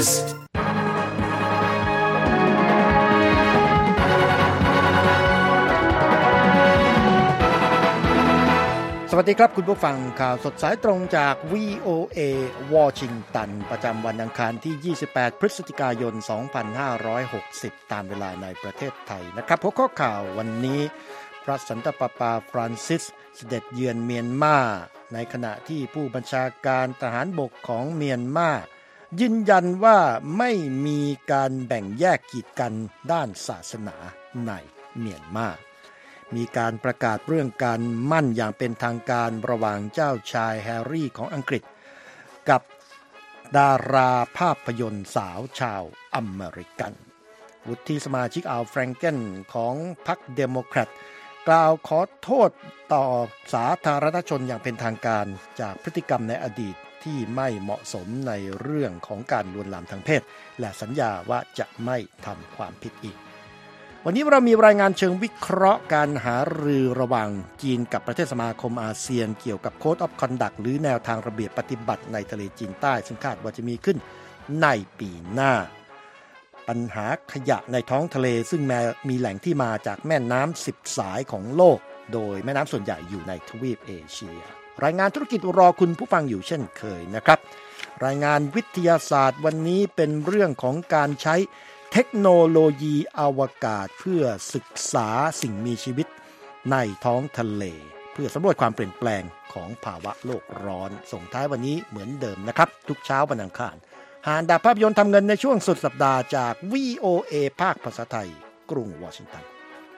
News สวัสดีครับคุณผู้ฟังข่าวสดสายตรงจาก VOA วอชิงตันประจำวันอังคารที่28พฤศจิกายน2560ตามเวลาในประเทศไทยนะครับหัวข้อข่าววันนี้พระสันตะปาปาฟรานซิสเสด็จเยือนเมียนมาในขณะที่ผู้บัญชาการทหารบกของเมียนมายืนยันว่าไม่มีการแบ่งแยกกีดกันด้านศาสนาในเมียนมามีการประกาศเรื่องการมั่นอย่างเป็นทางการระหว่างเจ้าชายแฮร์รี่ของอังกฤษกับดาราภาพยนตร์สาวชาวอเมริกันวุฒิสมาชิกอัลแฟรงเกนของพรรคเดโมแครตกล่าวขอโทษต่อสาธารณชนอย่างเป็นทางการจากพฤติกรรมในอดีตที่ไม่เหมาะสมในเรื่องของการลวนลามทางเพศและสัญญาว่าจะไม่ทำความผิดอีกวันนี้เรามีรายงานเชิงวิเคราะห์การหารือระหว่างจีนกับประเทศสมาคมอาเซียนเกี่ยวกับ Code of Conduct หรือแนวทางระเบียบปฏิบัติในทะเลจีนใต้ซึ่งคาดว่าจะมีขึ้นในปีหน้าปัญหาขยะในท้องทะเลซึ่งมีแหล่งที่มาจากแม่น้ำ10 สายของโลกโดยแม่น้ำส่วนใหญ่อยู่ในทวีปเอเชียรายงานธุรกิจรอคุณผู้ฟังอยู่เช่นเคยนะครับรายงานวิทยาศาสตร์วันนี้เป็นเรื่องของการใช้เทคโนโลยีอวกาศเพื่อศึกษาสิ่งมีชีวิตในท้องทะเลเพื่อสำรวจความเปลี่ยนแปลงของภาวะโลกร้อนส่งท้ายวันนี้เหมือนเดิมนะครับทุกเช้าวันอังคารหาอันดับภาพยนตร์ทำเงินในช่วงสุดสัปดาห์จาก VOA ภาคภาษาไทยกรุงวอชิงตัน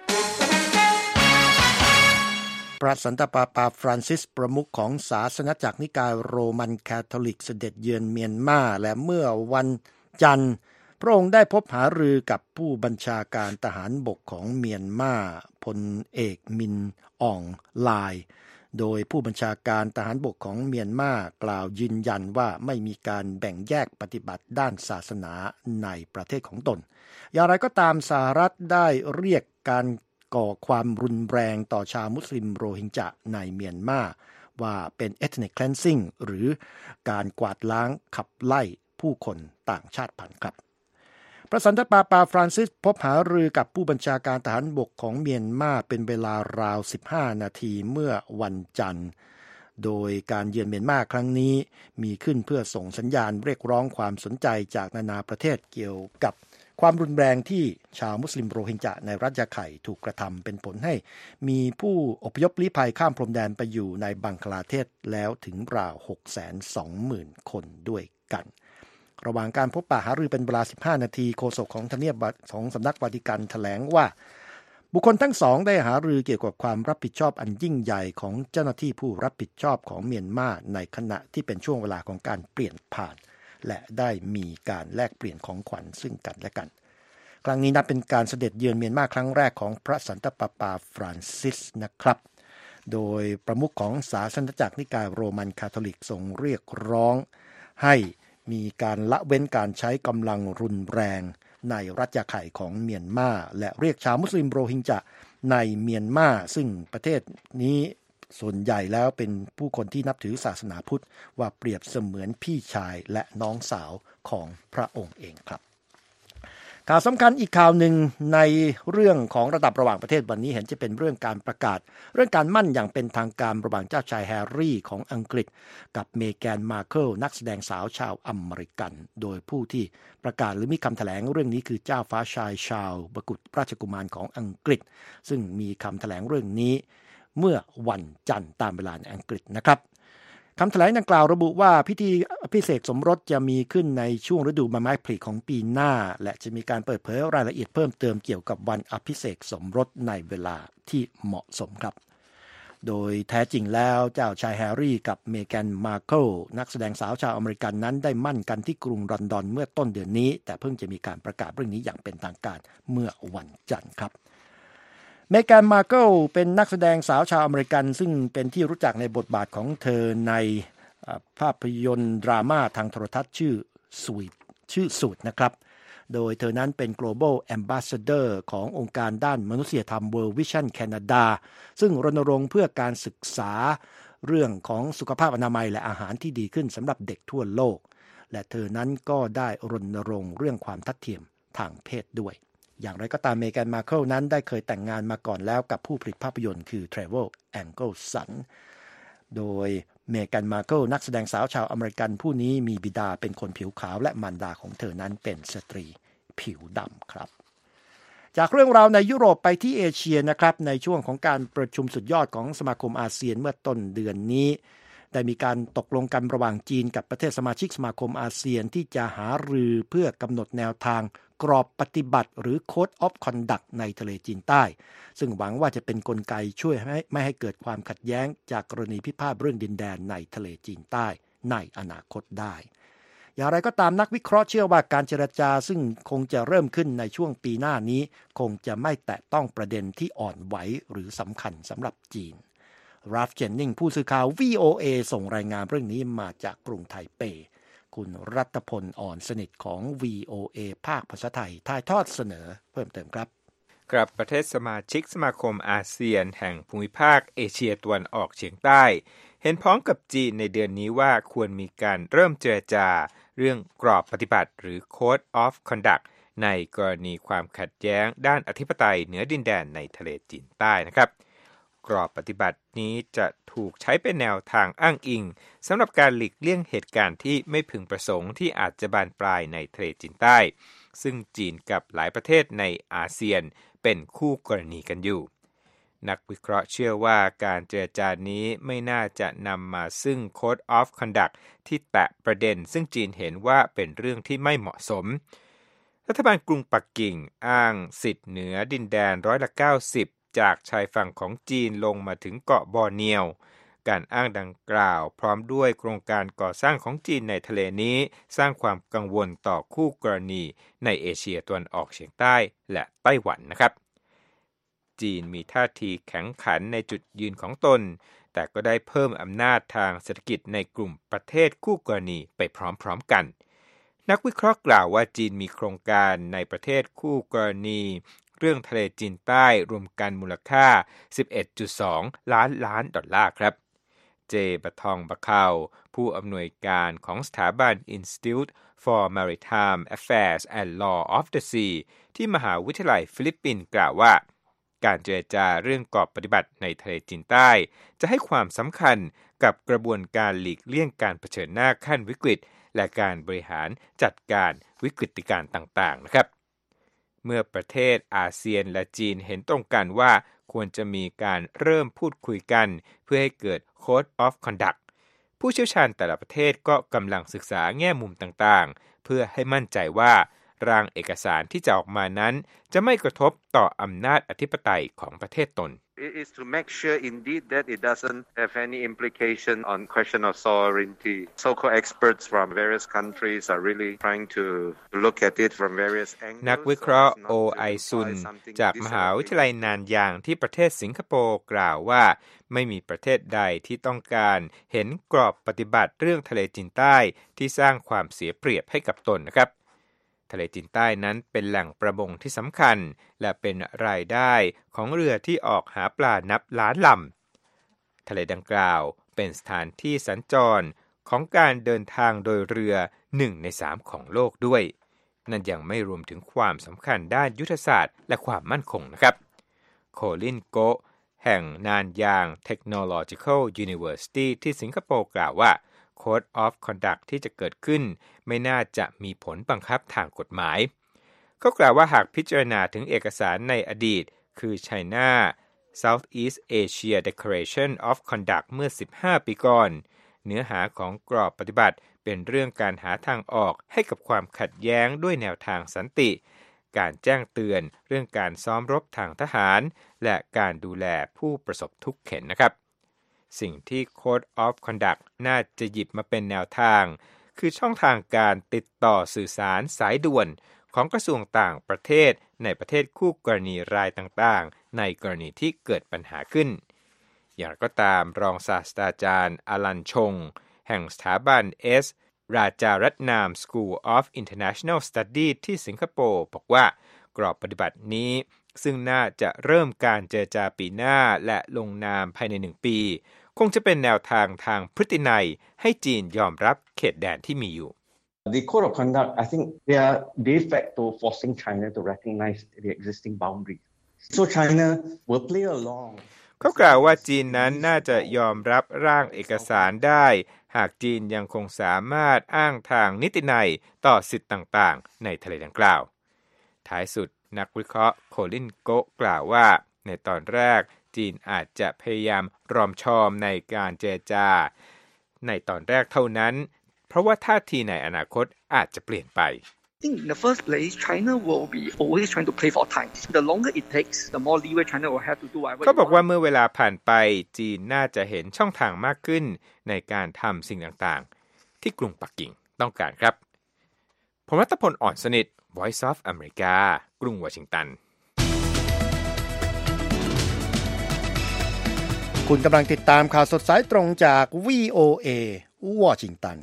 พระสันตะปาปาฟรานซิสประมุขของศาสนจักรนิกายโรมันคาทอลิกเสด็จเยือนเมียนมาและเมื่อวันจันทร์พระองค์ได้พบหารือกับผู้บัญชาการทหารบกของเมียนมาพลเอกมินอ่องลายโดยผู้บัญชาการทหารบกของเมียนมากล่าวยืนยันว่าไม่มีการแบ่งแยกปฏิบัติด้านศาสนาในประเทศของตนอย่างไรก็ตามสหรัฐได้เรียกการก่อความรุนแรงต่อชาวมุสลิมโรฮิงญะในเมียนมาว่าเป็น ethnic cleansing หรือการกวาดล้างขับไล่ผู้คนต่างชาติพันธุ์ครับพระสันตะปาปาฟรานซิสพบหารือกับผู้บัญชาการทหารบกของเมียนมาเป็นเวลาราว15 นาทีเมื่อวันจันทร์โดยการเยือนเมียนมาครั้งนี้มีขึ้นเพื่อส่งสัญญาณเรียกร้องความสนใจจากนานาประเทศเกี่ยวกับความรุนแรงที่ชาวมุสลิมโรฮิงญะในรัฐยะไข่ถูกกระทำเป็นผลให้มีผู้อพยพลี้ภัยข้ามพรมแดนไปอยู่ในบังคลาเทศแล้วถึงราว 620,000 คนด้วยกันระหว่างการพบปะหารือเป็นเวลา15 นาทีโฆษกของทำเนียบของสำนักวาติกันแถลงว่าบุคคลทั้งสองได้หารือเกี่ยวกับความรับผิดชอบอันยิ่งใหญ่ของเจ้าหน้าที่ผู้รับผิดชอบของเมียนมาในขณะที่เป็นช่วงเวลาของการเปลี่ยนผ่านและได้มีการแลกเปลี่ยนของขวัญซึ่งกันและกันครั้งนี้นับเป็นการเสด็จเยือนเมียนมาครั้งแรกของพระสันตะปาปาฟรานซิสนะครับโดยประมุขของศาสนจักรนิกายโรมันคาทอลิกทรงเรียกร้องให้มีการละเว้นการใช้กำลังรุนแรงในรัฐยะไข่ของเมียนมาและเรียกชาวมุสลิมโรฮิงญะในเมียนมาซึ่งประเทศนี้ส่วนใหญ่แล้วเป็นผู้คนที่นับถือศาสนาพุทธว่าเปรียบเสมือนพี่ชายและน้องสาวของพระองค์เองครับข่าวสำคัญอีกข่าวหนึ่งในเรื่องของระดับระหว่างประเทศวันนี้เห็นจะเป็นเรื่องการประกาศเรื่องการมั่นอย่างเป็นทางการระหว่างเจ้าชายแฮร์รี่ของอังกฤษกับเมแกนมาร์เคิลนักแสดงสาวชาวอเมริกันโดยผู้ที่ประกาศหรือมีคำแถลงเรื่องนี้คือเจ้าฟ้าชายชาร์ลส์บกุฎราชกุมารของอังกฤษซึ่งมีคำแถลงเรื่องนี้เมื่อวันจันทร์ตามเวลาในอังกฤษนะครับคำแถลงดังกล่าวระบุว่าพิธีอภิเษกสมรสจะมีขึ้นในช่วงฤดูใบไม้ผลิของปีหน้าและจะมีการเปิดเผยรายละเอียดเพิ่มเติมเกี่ยวกับวันอภิเษกสมรสในเวลาที่เหมาะสมครับโดยแท้จริงแล้วเจ้าชายแฮร์รี่กับเมแกนมาร์เคิลนักแสดงสาวชาวอเมริกันนั้นได้มั่นกันที่กรุงลอนดอนเมื่อต้นเดือนนี้แต่เพิ่งจะมีการประกาศเรื่องนี้อย่างเป็นทางการเมื่อวันจันทร์ครับเมแกนมาร์เคิลเป็นนักแสดงสาวชาวอเมริกันซึ่งเป็นที่รู้จักในบทบาทของเธอในภาพยนตร์ดราม่าทางโทรทัศน์ชื่อสูตรนะครับโดยเธอนั้นเป็น Global Ambassador ขององค์การด้านมนุษยธรรม World Vision Canada ซึ่งรณรงค์เพื่อการศึกษาเรื่องของสุขภาพอนามัยและอาหารที่ดีขึ้นสำหรับเด็กทั่วโลกและเธอนั้นก็ได้รณรงค์เรื่องความทัดเทียมทางเพศด้วยอย่างไรก็ตามเมแกน มาร์เคิลนั้นได้เคยแต่งงานมาก่อนแล้วกับผู้ผลิตภาพยนตร์คือ Travel Engelson โดยเมแกน มาร์เคิลนักแสดงสาวชาวอเมริกันผู้นี้มีบิดาเป็นคนผิวขาวและมารดาของเธอนั้นเป็นสตรีผิวดำครับจากเรื่องราวในยุโรปไปที่เอเชียนะครับในช่วงของการประชุมสุดยอดของสมาคมอาเซียนเมื่อต้นเดือนนี้ได้มีการตกลงกันระหว่างจีนกับประเทศสมาชิกสมาคมอาเซียนที่จะหารือเพื่อกำหนดแนวทางกรอบปฏิบัติหรือ Code of Conduct ในทะเลจีนใต้ซึ่งหวังว่าจะเป็นกลไกช่วยไม่ให้เกิดความขัดแย้งจากกรณีพิพาทเรื่องดินแดนในทะเลจีนใต้ในอนาคตได้อย่างไรก็ตามนักวิเคราะห์เชื่อว่าการเจรจาซึ่งคงจะเริ่มขึ้นในช่วงปีหน้านี้คงจะไม่แตะต้องประเด็นที่อ่อนไหวหรือสำคัญสำหรับจีนราฟเจนนิงผู้สื่อข่าว VOA ส่งรายงานเรื่องนี้มาจากกรุงไทเปคุณรัตพลอ่อนสนิทของ VOA ภาคภาษาไทยถ่ายทอดเสนอเพิ่มเติมครับกับประเทศสมาชิกสมาคมอาเซียนแห่งภูมิภาคเอเชียตะวันออกเฉียงใต้เห็นพ้องกับจีนในเดือนนี้ว่าควรมีการเริ่มเจรจาเรื่องกรอบปฏิบัติหรือ Code of Conduct ในกรณีความขัดแย้งด้านอธิปไตยเหนือดินแดนในทะเลจีนใต้นะครับกรอบปฏิบัตินี้จะถูกใช้เป็นแนวทางอ้างอิงสำหรับการหลีกเลี่ยงเหตุการณ์ที่ไม่พึงประสงค์ที่อาจจะบานปลายในทะเลจีนใต้ซึ่งจีนกับหลายประเทศในอาเซียนเป็นคู่กรณีกันอยู่นักวิเคราะห์เชื่อว่าการเจรจานี้ไม่น่าจะนำมาซึ่ง Code of Conduct ที่แตะประเด็นซึ่งจีนเห็นว่าเป็นเรื่องที่ไม่เหมาะสมรัฐบาลกรุงปักกิ่งอ้างสิทธิ์เหนือดินแดน90%จากชายฝั่งของจีนลงมาถึงเกาะบอร์เนียวการอ้างดังกล่าวพร้อมด้วยโครงการก่อสร้างของจีนในทะเลนี้สร้างความกังวลต่อคู่กรณีในเอเชียตะวันออกเฉียงใต้และไต้หวันนะครับจีนมีท่าทีแข็งขันในจุดยืนของตนแต่ก็ได้เพิ่มอำนาจทางเศรษฐกิจในกลุ่มประเทศคู่กรณีไปพร้อมๆกันนักวิเคราะห์กล่าวว่าจีนมีโครงการในประเทศคู่กรณีเรื่องทะเลจีนใต้รวมกันมูลค่า 11.2 ล้านดอลลาร์ครับเจบะทองบะเคาผู้อำนวยการของสถาบัน Institute for Maritime Affairs and Law of the Sea ที่มหาวิทยาลัยฟิลิปปินส์กล่าวว่าการเจรจาเรื่องกรอบปฏิบัติในทะเลจีนใต้จะให้ความสำคัญกับกระบวนการหลีกเลี่ยงการเผชิญหน้าขั้นวิกฤตและการบริหารจัดการวิกฤตการณ์ต่างๆนะครับเมื่อประเทศอาเซียนและจีนเห็นตรงกันว่าควรจะมีการเริ่มพูดคุยกันเพื่อให้เกิด Code of Conduct ผู้เชี่ยวชาญแต่ละประเทศก็กำลังศึกษาแง่มุมต่างๆเพื่อให้มั่นใจว่าร่างเอกสารที่จะออกมานั้นจะไม่กระทบต่ออำนาจอธิปไตยของประเทศตน It is to make sure indeed that it doesn't have any implication on question of sovereignty. So-called experts from various countries are really trying to look at it from various angles. นักวิเคราะห์โอไอซุนจากมหาวิทยาลัยนานยางที่ประเทศสิงคโปร์กล่าวว่าไม่มีประเทศใดที่ต้องการเห็นกรอบปฏิบัติเรื่องทะเลจีนใต้ที่สร้างความเสียเปรียบให้กับตนนะครับทะเลจีนใต้นั้นเป็นแหล่งประมงที่สำคัญและเป็นรายได้ของเรือที่ออกหาปลานับล้านลำทะเลดังกล่าวเป็นสถานที่สัญจรของการเดินทางโดยเรือ1 ใน 3ของโลกด้วยนั่นยังไม่รวมถึงความสำคัญด้านยุทธศาสตร์และความมั่นคงนะครับโคลินโกแห่งนานยาง Technological University ที่สิงคโปร์กล่าวว่าCode of Conduct ที่จะเกิดขึ้นไม่น่าจะมีผลบังคับทางกฎหมายเขากล่าวว่าหากพิจารณาถึงเอกสารในอดีตคือ China Southeast Asia Declaration of Conduct เมื่อ15 ปีก่อนเนื้อหาของกรอบปฏิบัติเป็นเรื่องการหาทางออกให้กับความขัดแย้งด้วยแนวทางสันติการแจ้งเตือนเรื่องการซ้อมรบทางทหารและการดูแลผู้ประสบทุกข์เข็ญนะครับสิ่งที่ Code of Conduct น่าจะหยิบมาเป็นแนวทางคือช่องทางการติดต่อสื่อสารสายด่วนของกระทรวงต่างประเทศในประเทศคู่กรณีรายต่างๆในกรณีที่เกิดปัญหาขึ้นอย่างไรก็ตามรองศาสตราจารย์อลันชงแห่งสถาบัน ราจารัตนาม School of International Studies ที่สิงคโปร์บอกว่ากรอบปฏิบัตินี้ซึ่งน่าจะเริ่มการเจรจาปีหน้าและลงนามภายใน1 ปีคงจะเป็นแนวทางทางพฤตินัยให้จีนยอมรับเขตแดนที่มีอยู่ The code of conduct, I think they are de facto forcing China to recognize the existing boundaries. So China will play along. เขากล่าวว่าจีนนั้นน่าจะยอมรับร่างเอกสารได้หากจีนยังคงสามารถอ้างทางนิตินัยต่อสิทธิ์ต่างๆในทะเลดังกล่าวท้ายสุดนักวิเคราะห์โคลินโกะกล่าวว่าในตอนแรกจีนอาจจะพยายามรอมชอมในการเจรจาในตอนแรกเท่านั้นเพราะว่าท่าทีในอนาคตอาจจะเปลี่ยนไป I think in the first place, China will be always trying to play for time. The longer it takes, the more leeway China will have to do whatever. เขาบอกว่าเมื่อเวลาผ่านไปจีนน่าจะเห็นช่องทางมากขึ้นในการทำสิ่งต่างๆที่กรุงปักกิ่งต้องการครับผมรัตพลอ่อนสนิท Voice of America กรุงวอชิงตันคุณกำลังติดตามข่าวสดสายตรงจาก VOA วอชิงตัน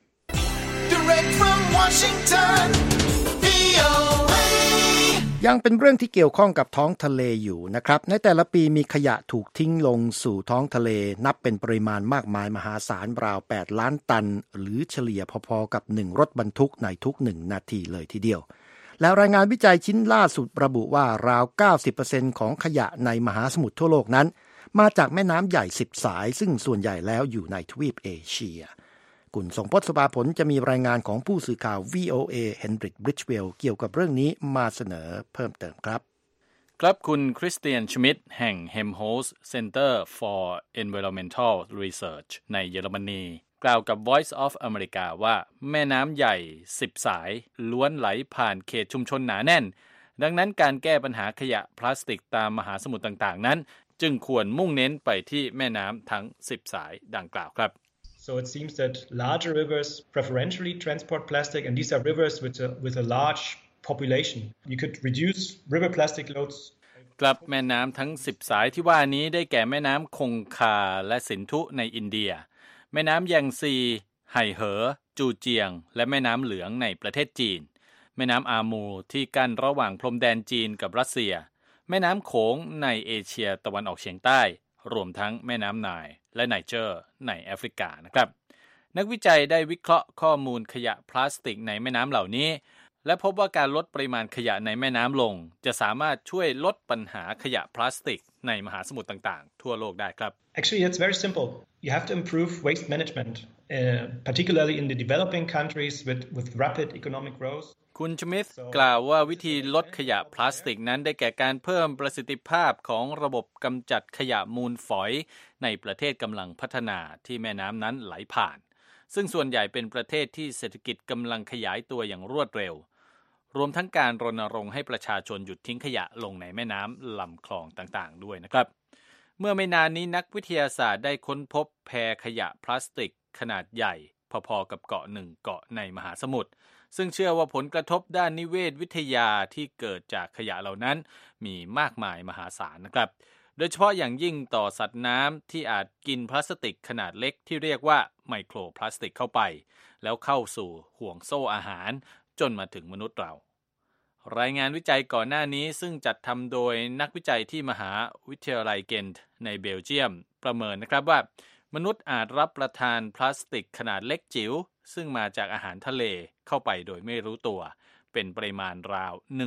ยังเป็นเรื่องที่เกี่ยวข้องกับท้องทะเลอยู่นะครับในแต่ละปีมีขยะถูกทิ้งลงสู่ท้องทะเลนับเป็นปริมาณมากมายมหาศาลราว8ล้านตันหรือเฉลี่ยพอๆกับ1รถบรรทุกในทุก1นาทีเลยทีเดียวแล้วรายงานวิจัยชิ้นล่าสุดระบุว่าราว 90% ของขยะในมหาสมุทรทั่วโลกนั้นมาจากแม่น้ำใหญ่10สายซึ่งส่วนใหญ่แล้วอยู่ในทวีปเอเชียคุณทรงพจน์ สุภาผลจะมีรายงานของผู้สื่อข่าว VOA เฮนริก บริดจ์เวลล์เกี่ยวกับเรื่องนี้มาเสนอเพิ่มเติมครับครับคุณคริสเตียนชมิดแห่ง Helmholtz Center for Environmental Research ในเยอรมนีกล่าวกับ Voice of America ว่าแม่น้ำใหญ่10สายล้วนไหลผ่านเขตชุมชนหนาแน่นดังนั้นการแก้ปัญหาขยะพลาสติกตามมหาสมุทรต่างๆนั้นจึงควรมุ่งเน้นไปที่แม่น้ำทั้ง10สายดังกล่าวครับ So it seems that larger rivers preferentially transport plastic, and these are rivers with a large population. You could reduce river plastic loads. กลับแม่น้ำทั้ง10สายที่ว่านี้ได้แก่แม่น้ำคงคาและสินธุในอินเดียแม่น้ำแยงซีไห่เหอจูเจียงและแม่น้ำเหลืองในประเทศจีนแม่น้ำอามูที่กั้นระหว่างพรมแดนจีนกับรัสเซียแม่น้ำโขงในเอเชียตะวันออกเฉียงใต้รวมทั้งแม่น้ำไนล์และไนเจอร์ในแอฟริกานะครับนักวิจัยได้วิเคราะห์ข้อมูลขยะพลาสติกในแม่น้ำเหล่านี้และพบว่าการลดปริมาณขยะในแม่น้ำลงจะสามารถช่วยลดปัญหาขยะพลาสติกในมหาสมุทรต่างๆทั่วโลกได้ครับ Actually, it's very simple. You have to improve waste management, particularly in the developing countries with rapid economic growth. คุณชมิธกล่าวว่าวิธีลดขยะพลาสติกนั้นได้แก่การเพิ่มประสิทธิภาพของระบบกำจัดขยะมูลฝอยในประเทศกำลังพัฒนาที่แม่น้ำนั้นไหลผ่านซึ่งส่วนใหญ่เป็นประเทศที่เศรษฐกิจกำลังขยายตัวอย่างรวดเร็วรวมทั้งการรณรงค์ให้ประชาชนหยุดทิ้งขยะลงในแม่น้ำลำคลองต่างๆด้วยนะครับเมื่อไม่นานนี้นักวิทยาศาสตร์ได้ค้นพบแพขยะพลาสติกขนาดใหญ่พอๆกับเกาะหนึ่งเกาะในมหาสมุทรซึ่งเชื่อว่าผลกระทบด้านนิเวศวิทยาที่เกิดจากขยะเหล่านั้นมีมากมายมหาศาลนะครับโดยเฉพาะอย่างยิ่งต่อสัตว์น้ำที่อาจกินพลาสติกขนาดเล็กที่เรียกว่าไมโครพลาสติกเข้าไปแล้วเข้าสู่ห่วงโซ่อาหารจนมาถึงมนุษย์เรารายงานวิจัยก่อนหน้านี้ซึ่งจัดทำโดยนักวิจัยที่มหาวิทยาลัยเกนต์ในเบลเยียมประเมินนะครับว่ามนุษย์อาจรับประทานพลาสติกขนาดเล็กจิ๋วซึ่งมาจากอาหารทะเลเข้าไปโดยไม่รู้ตัวเป็นปริมาณราว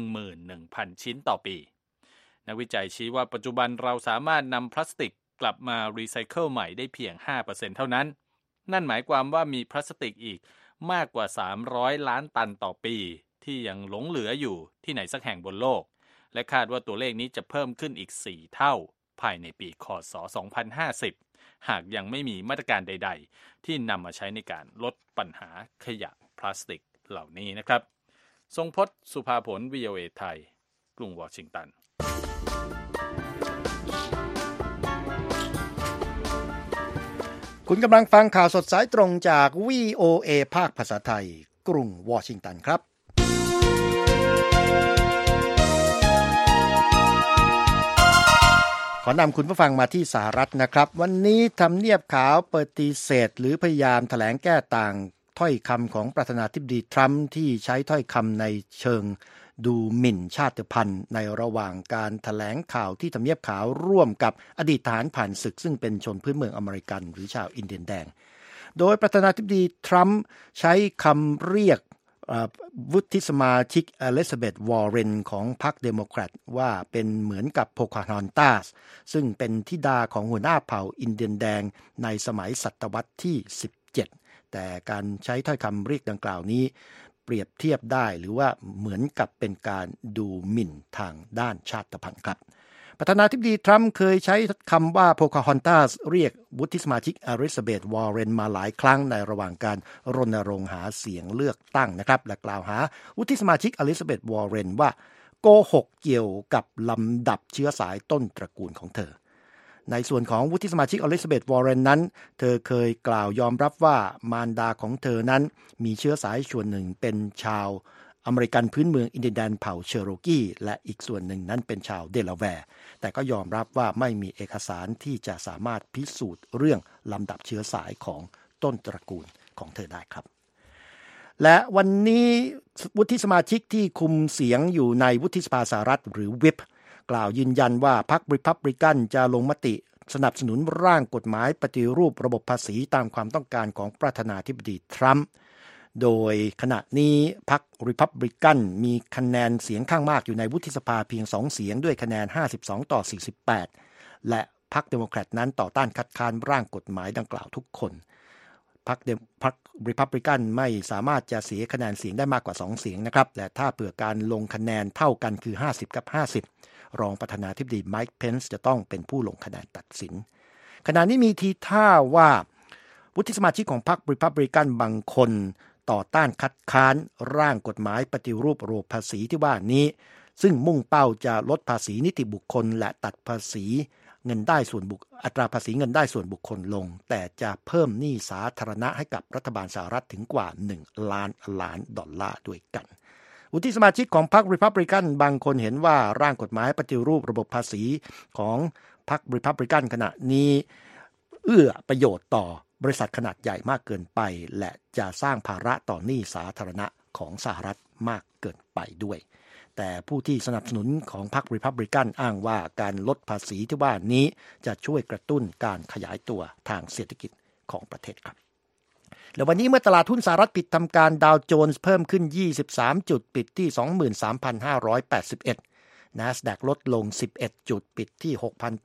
11,000 ชิ้นต่อปีนักวิจัยชี้ว่าปัจจุบันเราสามารถนำพลาสติกกลับมารีไซเคิลใหม่ได้เพียง 5% เท่านั้นนั่นหมายความว่ามีพลาสติกอีกมากกว่า300ล้านตันต่อปีที่ยังหลงเหลืออยู่ที่ไหนสักแห่งบนโลกและคาดว่าตัวเลขนี้จะเพิ่มขึ้นอีก4เท่าภายในปีค.ศ. 2050หากยังไม่มีมาตรการใดๆที่นำมาใช้ในการลดปัญหาขยะพลาสติกเหล่านี้นะครับทรงพจน์ สุภาผล VOA ไทยกรุงวอชิงตันคุณกำลังฟังข่าวสดสายตรงจาก VOA ภาคภาษาไทยกรุงวอชิงตันครับขอนำคุณผู้ฟังมาที่สหรัฐนะครับวันนี้ทำเนียบขาวปฏิเสธหรือพยายามแถลงแก้ต่างถ้อยคำของประธานาธิบดีทรัมป์ที่ใช้ถ้อยคำในเชิงดูหมิ่นชาติพันธุ์ในระหว่างการแถลงข่าวที่ทำเนียบขาวร่วมกับอดีตทหารผ่านศึกซึ่งเป็นชนพื้นเมืองอเมริกันหรือชาวอินเดียนแดงโดยประธานาธิบดีทรัมป์ใช้คำเรียกวุฒิสมาชิกอลิซาเบธวอร์เรนของพรรคเดโมแครตว่าเป็นเหมือนกับโพคาฮอนตาสซึ่งเป็นธิดาของหัวหน้าเผ่าอินเดียนแดงในสมัยศตวรรษที่17แต่การใช้ถ้อยคำเรียกดังกล่าวนี้เปรียบเทียบได้หรือว่าเหมือนกับเป็นการดูหมิ่นทางด้านชาติพันธุ์ครับประธานาธิบดีทรัมป์เคยใช้คำว่าโพคาฮอนตาสเรียกวุฒิสมาชิกอลิซาเบธวอร์เรนมาหลายครั้งในระหว่างการรณรงค์หาเสียงเลือกตั้งนะครับและกล่าวหาวุฒิสมาชิกอลิซาเบธวอร์เรนว่าโกหกเกี่ยวกับลำดับเชื้อสายต้นตระกูลของเธอในส่วนของวุฒิสมาชิกอลิซาเบธวอร์เรนนั้นเธอเคยกล่าวยอมรับว่ามารดาของเธอนั้นมีเชื้อสายส่วนหนึ่งเป็นชาวอเมริกันพื้นเมืองอินเดียนแดนเผ่าเชโรกีและอีกส่วนหนึ่งนั้นเป็นชาวเดลาแวร์แต่ก็ยอมรับว่าไม่มีเอกสารที่จะสามารถพิสูจน์เรื่องลำดับเชื้อสายของต้นตระกูลของเธอได้ครับและวันนี้วุฒิสมาชิกที่คุมเสียงอยู่ในวุฒิสภาสหรัฐหรือวิปกล่าวยืนยันว่าพรรครีพับลิกันจะลงมติสนับสนุนร่างกฎหมายปฏิรูประบบภาษีตามความต้องการของประธานาธิบดีทรัมป์โดยขณะนี้พรรครีพับลิกันมีคะแนนเสียงข้างมากอยู่ในวุฒิสภาเพียง2เสียงด้วยคะแนน52-48และพรรคเดโมแครตนั้นต่อต้านคัดค้านร่างกฎหมายดังกล่าวทุกคนพรรครีพับลิกันไม่สามารถจะเสียคะแนนเสียงได้มากกว่า2เสียงนะครับและถ้าเผื่อการลงคะแนนเท่ากันคือ50-50รองประธานาธิบดีไมค์เพนซ์จะต้องเป็นผู้ลงคะแนนตัดสินขณะนี้มีทีท่าว่าวุฒิสมาชิกของพรรครีพับลิกันบางคนต่อต้านคัดค้านร่างกฎหมายปฏิรูประบบภาษีที่ว่านี้ซึ่งมุ่งเป้าจะลดภาษีนิติบุคคลและตัดภาษีเงินได้ส่วนอัตราภาษีเงินได้ส่วนบุคคลลงแต่จะเพิ่มหนี้สาธารณะให้กับรัฐบาลสหรัฐถึงกว่า1 ล้านล้านดอลลาร์ด้วยกันวุฒิสมาชิกของพรรครีพับลิกันบางคนเห็นว่าร่างกฎหมายปฏิรูประบบภาษีของพรรครีพับลิกันขณะนี้เอื้อประโยชน์ต่อบริษัทขนาดใหญ่มากเกินไปและจะสร้างภาระต่อหนี้สาธารณะของสหรัฐมากเกินไปด้วยแต่ผู้ที่สนับสนุนของพรรครีพับลิกันอ้างว่าการลดภาษีที่ว่านี้จะช่วยกระตุ้นการขยายตัวทางเศรษฐกิจของประเทศครับและวันนี้เมื่อตลาดหุ้นสหรัฐปิดทำการดาวโจนส์เพิ่มขึ้น23จุดปิดที่ 23,581 NASDAQ ลดลง11จุดปิดที่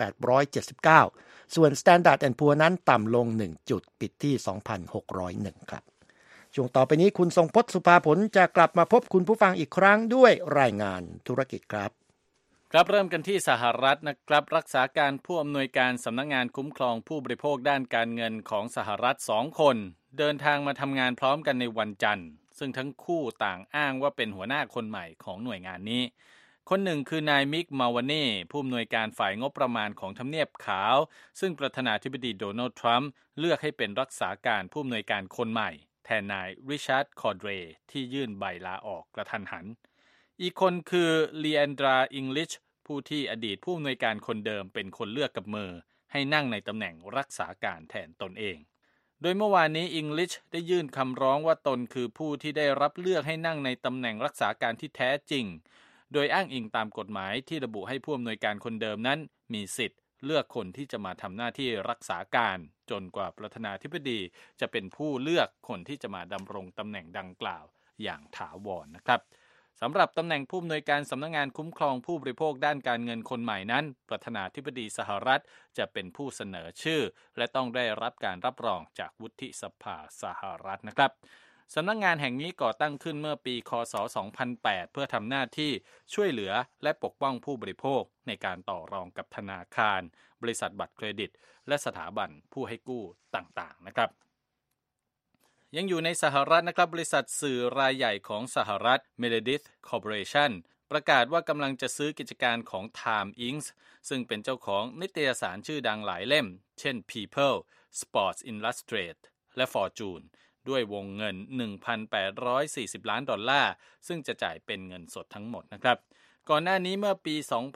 6,879 ส่วน Standard & Poor's นั้นต่ำลง1จุดปิดที่ 2,601 ครับช่วงต่อไปนี้คุณทรงพจน์สุภาผลจะกลับมาพบคุณผู้ฟังอีกครั้งด้วยรายงานธุรกิจครับครับเริ่มกันที่สหรัฐนะครับรักษาการผู้อำนวยการสำนักงานคุ้มครองผู้บริโภคด้านการเงินของสหรัฐ2คนเดินทางมาทำงานพร้อมกันในวันจันทร์ซึ่งทั้งคู่ต่างอ้างว่าเป็นหัวหน้าคนใหม่ของหน่วยงานนี้คนหนึ่งคือนายมิกมาวานีผู้อำนวยการฝ่ายงบประมาณของทำเนียบขาวซึ่งประธานาธิบดีโดนัลด์ทรัมป์เลือกให้เป็นรักษาการผู้อำนวยการคนใหม่แทนนายริชาร์ดคอร์เดรที่ยื่นใบลาออกกระทันหันอีกคนคือลีแอนดราอิงลิชผู้ที่อดีตผู้อำนวยการคนเดิมเป็นคนเลือกกับมือให้นั่งในตำแหน่งรักษาการแทนตนเองโดยเมื่อวานนี้อิงลิชได้ยื่นคำร้องว่าตนคือผู้ที่ได้รับเลือกให้นั่งในตำแหน่งรักษาการที่แท้จริงโดยอ้างอิงตามกฎหมายที่ระบุให้ผู้อำนวยการคนเดิมนั้นมีสิทธิ์เลือกคนที่จะมาทำหน้าที่รักษาการจนกว่าประธานาธิบดีจะเป็นผู้เลือกคนที่จะมาดำรงตำแหน่งดังกล่าวอย่างถาวรนะครับสำหรับตำแหน่งผู้อำนวยการสำนักงานคุ้มครองผู้บริโภคด้านการเงินคนใหม่นั้นประธานาธิบดีสหรัฐจะเป็นผู้เสนอชื่อและต้องได้รับการรับรองจากวุฒิสภาสหรัฐนะครับสำนักงานแห่งนี้ก่อตั้งขึ้นเมื่อปีค.ศ. 2008 เพื่อทำหน้าที่ช่วยเหลือและปกป้องผู้บริโภคในการต่อรองกับธนาคารบริษัทบัตรเครดิตและสถาบันผู้ให้กู้ต่างๆนะครับยังอยู่ในสหรัฐนะครับบริษัทสื่อรายใหญ่ของสหรัฐ Meredith Corporation ประกาศว่ากำลังจะซื้อกิจการของ Time Inc. ซึ่งเป็นเจ้าของนิตยสารชื่อดังหลายเล่มเช่น People, Sports Illustrated และ Fortune ด้วยวงเงิน $1,840 ล้านซึ่งจะจ่ายเป็นเงินสดทั้งหมดนะครับก่อนหน้านี้เมื่อปี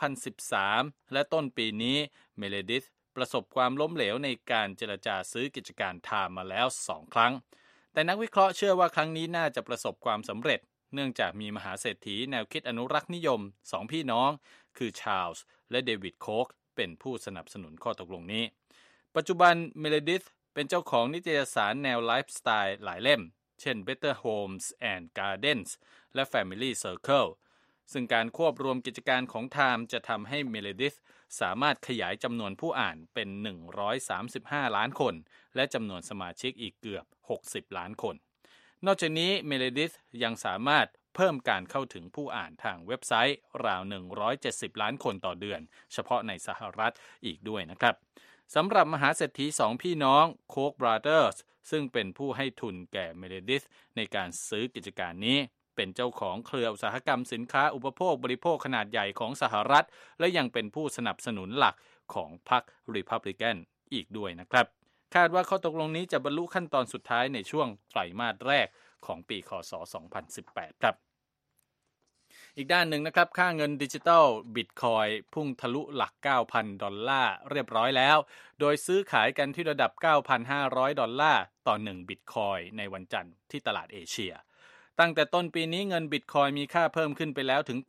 2013 และต้นปีนี้ Meredith ประสบความล้มเหลวในการเจรจาซื้อกิจการ Time มาแล้ว2 ครั้งแต่นักวิเคราะห์เชื่อว่าครั้งนี้น่าจะประสบความสำเร็จเนื่องจากมีมหาเศรษฐีแนวคิดอนุรักษ์นิยม2พี่น้องคือชาร์ลส์และเดวิดโคกเป็นผู้สนับสนุนข้อตกลงนี้ปัจจุบัน Meredith เป็นเจ้าของนิตยสารแนวไลฟ์สไตล์หลายเล่มเช่น Better Homes and Gardens และ Family Circle ซึ่งการควบรวมกิจการของ Time จะทำให้ Meredith สามารถขยายจำนวนผู้อ่านเป็น135ล้านคนและจำนวนสมาชิกอีกเกือบ60ล้านคนนอกจากนี้ Meredith ยังสามารถเพิ่มการเข้าถึงผู้อ่านทางเว็บไซต์ราว170ล้านคนต่อเดือนเฉพาะในสหรัฐอีกด้วยนะครับสำหรับมหาเศรษฐี2พี่น้อง Koch brothers ซึ่งเป็นผู้ให้ทุนแก่ Meredith ในการซื้อกิจการนี้เป็นเจ้าของเครืออุตสาหกรรมสินค้าอุปโภคบริโภคขนาดใหญ่ของสหรัฐและยังเป็นผู้สนับสนุนหลักของพรรค Republican อีกด้วยนะครับคาดว่าข้อตกลงนี้จะบรรลุขั้นตอนสุดท้ายในช่วงไตรมาสแรกของปีคศ2018ครับอีกด้านหนึ่งนะครับค่าเงินดิจิทัลบิตคอยน์พุ่งทะลุหลัก $9,000 เรียบร้อยแล้วโดยซื้อขายกันที่ระดับ $9,500 ต่อ1บิตคอยน์ในวันจันทร์ที่ตลาดเอเชียตั้งแต่ต้นปีนี้เงินบิตคอยน์มีค่าเพิ่มขึ้นไปแล้วถึง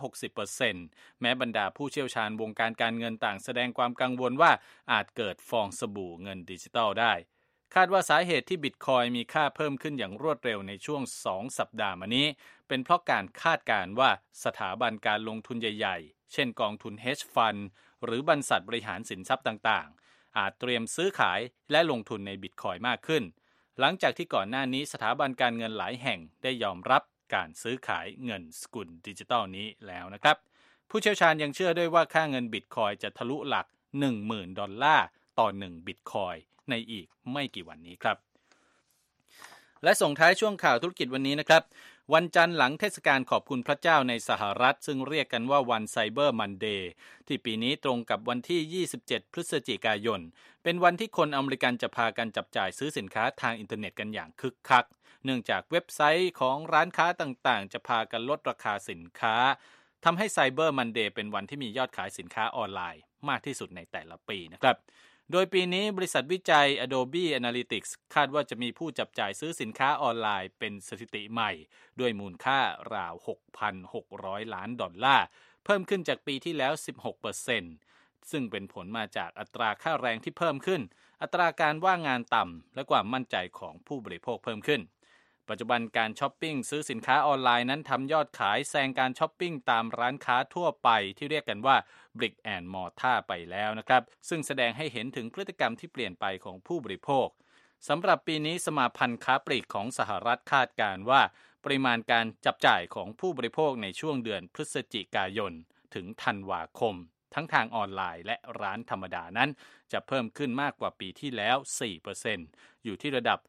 860% แม้บรรดาผู้เชี่ยวชาญวงการการเงินต่างแสดงความกังวลว่าอาจเกิดฟองสบู่เงินดิจิทัลได้คาดว่าสาเหตุที่บิตคอยน์มีค่าเพิ่มขึ้นอย่างรวดเร็วในช่วง2สัปดาห์มานี้เป็นเพราะการคาดการณ์ว่าสถาบันการลงทุนใหญ่ๆเช่นกองทุน hedge fund หรือบรรษัทบริหารสินทรัพย์ต่างๆอาจเตรียมซื้อขายและลงทุนในบิตคอยน์มากขึ้นหลังจากที่ก่อนหน้านี้สถาบันการเงินหลายแห่งได้ยอมรับการซื้อขายเงินสกุลดิจิทัลนี้แล้วนะครับผู้เชี่ยวชาญยังเชื่อด้วยว่าค่าเงินบิตคอยน์จะทะลุหลัก $10,000 ต่อ1บิตคอยน์ในอีกไม่กี่วันนี้ครับและส่งท้ายช่วงข่าวธุรกิจวันนี้นะครับวันจันทร์หลังเทศกาลขอบคุณพระเจ้าในสหรัฐซึ่งเรียกกันว่าวันไซเบอร์มันเดย์ที่ปีนี้ตรงกับวันที่27พฤศจิกายนเป็นวันที่คนอเมริกันจะพากันจับจ่ายซื้อสินค้าทางอินเทอร์เน็ตกันอย่างคึกคักเนื่องจากเว็บไซต์ของร้านค้าต่างๆจะพากันลดราคาสินค้าทำให้ไซเบอร์มันเดย์เป็นวันที่มียอดขายสินค้าออนไลน์มากที่สุดในแต่ละปีนะครับโดยปีนี้บริษัทวิจัย Adobe Analytics คาดว่าจะมีผู้จับจ่ายซื้อสินค้าออนไลน์เป็นสถิติใหม่ด้วยมูลค่าราว $6,600 ล้านเพิ่มขึ้นจากปีที่แล้ว 16% ซึ่งเป็นผลมาจากอัตราค่าแรงที่เพิ่มขึ้นอัตราการว่างงานต่ำและความมั่นใจของผู้บริโภคเพิ่มขึ้นปัจจุบันการช้อปปิ้งซื้อสินค้าออนไลน์นั้นทำยอดขายแซงการช้อปปิ้งตามร้านค้าทั่วไปที่เรียกกันว่า Brick and Mortar ไปแล้วนะครับซึ่งแสดงให้เห็นถึงพฤติกรรมที่เปลี่ยนไปของผู้บริโภคสำหรับปีนี้สมาพันธ์ค้าปลีกของสหรัฐคาดการณ์ว่าปริมาณการจับจ่ายของผู้บริโภคในช่วงเดือนพฤศจิกายนถึงธันวาคมทั้งทางออนไลน์และร้านธรรมดานั้นจะเพิ่มขึ้นมากกว่าปีที่แล้ว 4% อยู่ที่ระดับ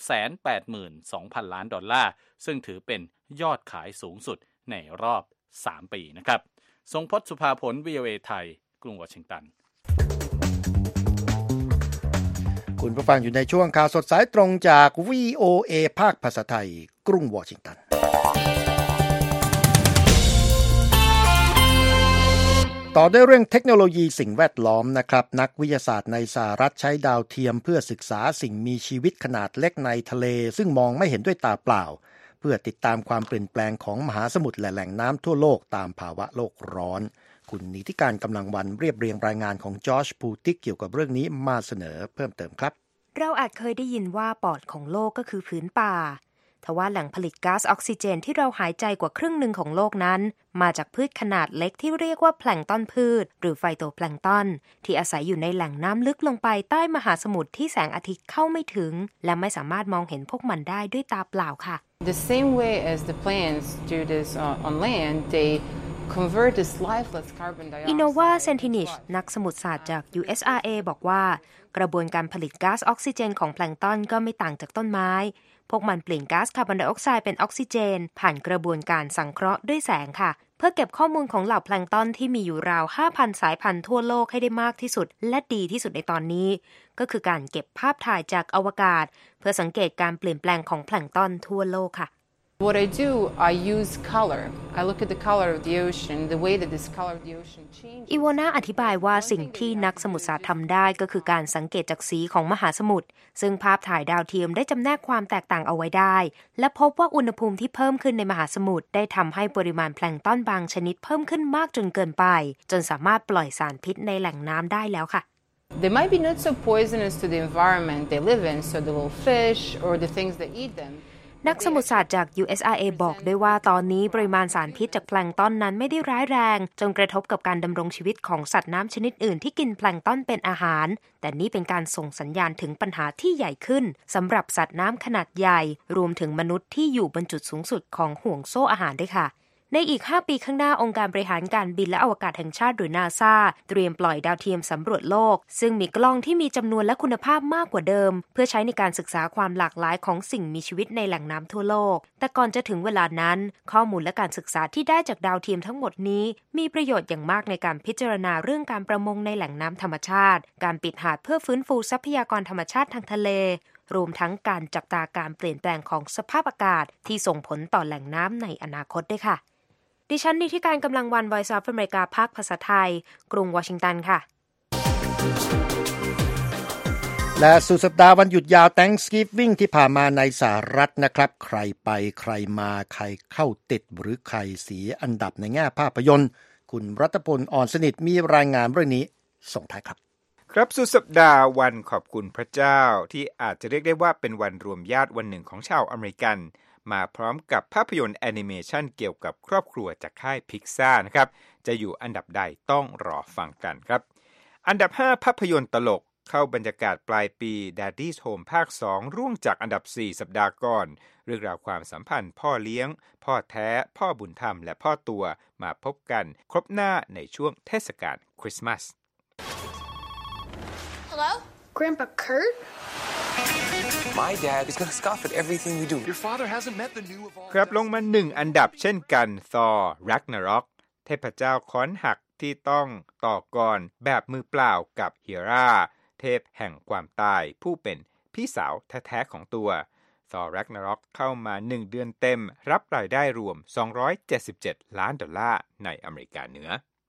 $682,000 ล้านซึ่งถือเป็นยอดขายสูงสุดในรอบ3ปีนะครับทรงพจน์สุภาผล VOA ไทยกรุงวอชิงตันคุณผู้ฟังอยู่ในช่วงข่าวสดสายตรงจาก VOA ภาคภาษาไทยกรุงวอชิงตันต่อด้วยเรื่องเทคโนโลยีสิ่งแวดล้อมนะครับนักวิทยาศาสตร์ในสหรัฐใช้ดาวเทียมเพื่อศึกษาสิ่งมีชีวิตขนาดเล็กในทะเลซึ่งมองไม่เห็นด้วยตาเปล่าเพื่อติดตามความเปลี่ยนแปลงของมหาสมุทรและแหล่งน้ำทั่วโลกตามภาวะโลกร้อนคุณนิติการกำลังวันเรียบเรียงรายงานของจอร์จพูติกเกี่ยวกับเรื่องนี้มาเสนอเพิ่มเติมครับเราอาจเคยได้ยินว่าปอดของโลกก็คือพื้นป่าทว่าแหล่งผลิตก๊าซออกซิเจนที่เราหายใจกว่าครึ่งหนึ่งของโลกนั้นมาจากพืชขนาดเล็กที่เรียกว่าแพลงก์ต้นพืชหรือไฟโตแพลงก์ต้นที่อาศัยอยู่ในแหล่งน้ำลึกลงไปใต้มหาสมุทรที่แสงอาทิตย์เข้าไม่ถึงและไม่สามารถมองเห็นพวกมันได้ด้วยตาเปล่าค่ะ The same way as the plants do this on land, they convert this lifeless carbon dioxide. Inova Sentinich นักสมุทรศาสตร์จาก USRA บอกว่ากระบวนการผลิตก๊าซออกซิเจนของแพลงก์ต้นก็ไม่ต่างจากต้นไม้พวกมันเปลี่ยนก๊าซคาร์บอนไดออกไซด์เป็นออกซิเจนผ่านกระบวนการสังเคราะห์ด้วยแสงค่ะเพื่อเก็บข้อมูลของเหล่าแพลงก์ต้นที่มีอยู่ราว 5,000 สายพันธุ์ทั่วโลกให้ได้มากที่สุดและดีที่สุดในตอนนี้ก็คือการเก็บภาพถ่ายจากอวกาศเพื่อสังเกตการเปลี่ยนแปลงของแพลงก์ต้นทั่วโลกค่ะ What I do, I use color. I look at the color of the ocean, the way that this color of the ocean changes. อีโวนาอธิบายว่าสิ่งที่นักสมุทรศาสตร์ทำได้ก็คือการสังเกตจากสีของมหาสมุทรซึ่งภาพถ่ายดาวเทียมได้จำแนกความแตกต่างเอาไว้ได้และพบว่าอุณหภูมิที่เพิ่มขึ้นในมหาสมุทรได้ทำให้ปริมาณแพลงก์ต้นบางชนิดเพิ่มขึ้นมากจนเกินไปจนสามารถปล่อยสารพิษในแหล่งน้ำได้แล้วค่ะ They might be not so poisonous to the environment they live in, so the little fish or the things that eat them. นักสมุทรศาสตร์จาก USRA บอกด้วยว่าตอนนี้ปริมาณสารพิษจากแพลงก์ต้นนั้นไม่ได้ร้ายแรงจนกระทบกับการดำรงชีวิตของสัตว์น้ำชนิดอื่นที่กินแพลงก์ต้นเป็นอาหารแต่นี่เป็นการส่งสัญญาณถึงปัญหาที่ใหญ่ขึ้นสำหรับสัตว์น้ำขนาดใหญ่รวมถึงมนุษย์ที่อยู่บนจุดสูงสุดของห่วงโซ่อาหารด้วยค่ะในอีก5ปีข้างหน้าองค์การบริหารการบินและอวกาศแห่งชาติหรือ NASA เตรียมปล่อยดาวเทียมสำรวจโลกซึ่งมีกล้องที่มีจำนวนและคุณภาพมากกว่าเดิมเพื่อใช้ในการศึกษาความหลากหลายของสิ่งมีชีวิตในแหล่งน้ำทั่วโลกแต่ก่อนจะถึงเวลานั้นข้อมูลและการศึกษาที่ได้จากดาวเทียมทั้งหมดนี้มีประโยชน์อย่างมากในการพิจารณาเรื่องการประมงในแหล่งน้ำธรรมชาติการปิดหาดเพื่อฟื้นฟูทรัพยากรธรรมชาติทางทะเลรวมทั้งการจับตาการเปลี่ยนแปลงของสภาพอากาศที่ส่งผลต่อแหล่งน้ำในอนาคตด้วยค่ะดิฉันนิติการกำลังวัน Voice of America ภาคภาษาไทยกรุงวอชิงตันค่ะและสุดสัปดาห์วันหยุดยาว Thanksgiving ที่ผ่านมาในสหรัฐนะครับใครไปใครมาใครเข้าติดหรือใครเสียอันดับในแง่ภาพยนตร์คุณรัตพลอ่อนสนิทมีรายงานเรื่องนี้ส่งท้ายครับครับสุดสัปดาห์วันขอบคุณพระเจ้าที่อาจจะเรียกได้ว่าเป็นวันรวมญาติวันหนึ่งของชาวอเมริกันมาพร้อมกับภาพยนตร์แอนิเมชันเกี่ยวกับครอบครัวจากค่ายพิกซ่านะครับจะอยู่อันดับใดต้องรอฟังกันครับอันดับ5ภาพยนตร์ตลกเข้าบรรยากาศปลายปี Daddy's Home ภาค 2 ร่วงจากอันดับ4สัปดาห์ก่อนเรื่องราวความสัมพันธ์พ่อเลี้ยงพ่อแท้พ่อบุญธรรมและพ่อตัวมาพบกันครบหน้าในช่วงเทศกาลคริสต์มาส Hello? Grandpa Kurt?My dad is going to scoff at everything we do. Your father hasn't met the new of all. ครับลงมา1อันดับเช่นกัน Thor Ragnarok เทพเจ้าค้อนหักที่ต้องต่อกรแบบมือเปล่ากับเฮียราเทพแห่งความตายผู้เป็นพี่สาวแท้ๆของตัว Thor Ragnarok เข้ามา1เดือนเต็มรับรายได้รวม$277 ล้านในอเมริกาเหนือ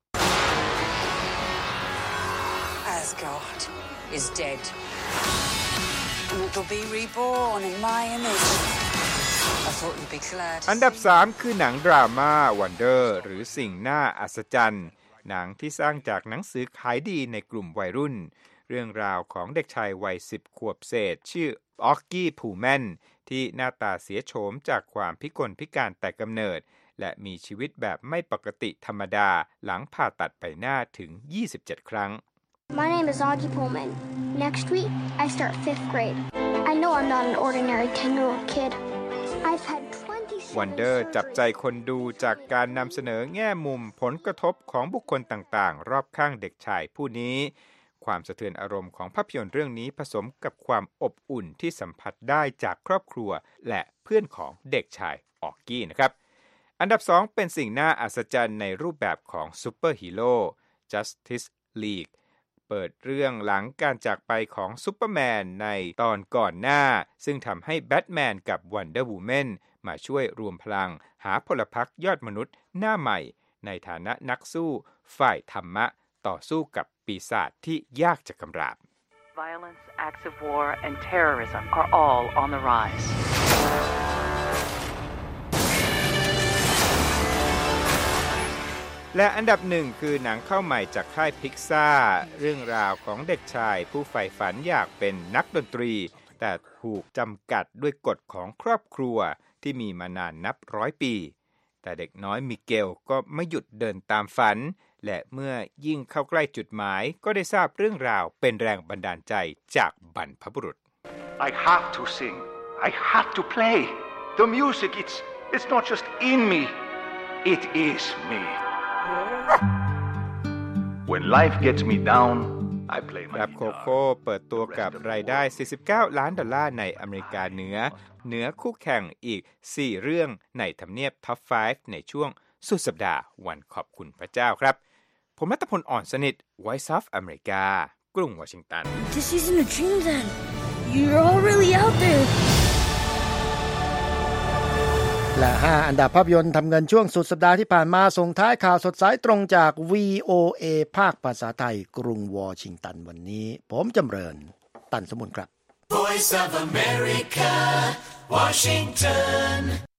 Asgard is dead.It'll be reborn in my image. I thought you'd be glad. อันดับ3คือหนังดราม่า Wonder หรือสิ่งน่าอัศจรรย์หนังที่สร้างจากหนังสือขายดีในกลุ่มวัยรุ่นเรื่องราวของเด็กชายวัย10ขวบเศษชื่อออกกี้พูแมนที่หน้าตาเสียโฉมจากความพิกลพิการแต่กำเนิดและมีชีวิตแบบไม่ปกติธรรมดาหลังผ่าตัดใบหน้าถึง27ครั้ง My name is Augie Pullman. Next week, I start 5th grade. I know I'm not an ordinary 10-year-old kid. I've had 27 Wonder จับใจคนดูจากการนำเสนอแง่มุมผลกระทบของบุคคลต่างๆรอบข้างเด็กชายผู้นี้ความสะเทือนอารมณ์ของภาพยนตร์เรื่องนี้ผสมกับความอบอุ่นที่สัมผัสได้จากครอบครัวและเพื่อนของเด็กชายออกกี้นะครับอันดับ2เป็นสิ่งน่าอัศจรรย์ในรูปแบบของซูเปอร์ฮีโร่ Justice Leagueเปิดเรื่องหลังการจากไปของซุปเปอร์แมนในตอนก่อนหน้าซึ่งทำให้แบทแมนกับวันเดอร์วูแมนมาช่วยรวมพลังหาพลพรรคยอดมนุษย์หน้าใหม่ในฐานะนักสู้ฝ่ายธรรมะต่อสู้กับปีศาจที่ยากจะกำราบ Violence, acts of war, and terrorism are all on the rise. และอันดับ1คือหนังเข้าใหม่จากค่ายพิกซ่าเรื่องราวของเด็กชายผู้ใฝ่ฝันอยากเป็นนักดนตรีแต่ถูกจำกัดด้วยกฎของครอบครัวที่มีมานานนับ100ปีแต่เด็กน้อยมิเกลก็ไม่หยุดเดินตามฝันและเมื่อยิ่งเข้าใกล้จุดหมายก็ได้ทราบเรื่องราวเป็นแรงบันดาลใจจากบรรพบุรุษ I have to sing I have to play the music it's not just in me it is me When life gets me down I play my โคโค่เปิดตัวกับรายได้$49 ล้านในอเมริกาเหนือคู่แข่งอีก4เรื่องในทำเนียบท็อป5ในช่วงสุดสัปดาห์วันขอบคุณพระเจ้าครับผมรัตพลอ่อนสนิท Voice of America กรุงวอชิงตัน This isn't a dream then You're all really out there และ5อันดับภาพยนตร์ทำเงินช่วงสุดสัปดาห์ที่ผ่านมาส่งท้ายข่าวสดสายตรงจาก VOA ภาคภาษาไทยกรุงวอชิงตันวันนี้ผมจำเริญตันสมุนครับ Voice of America Washington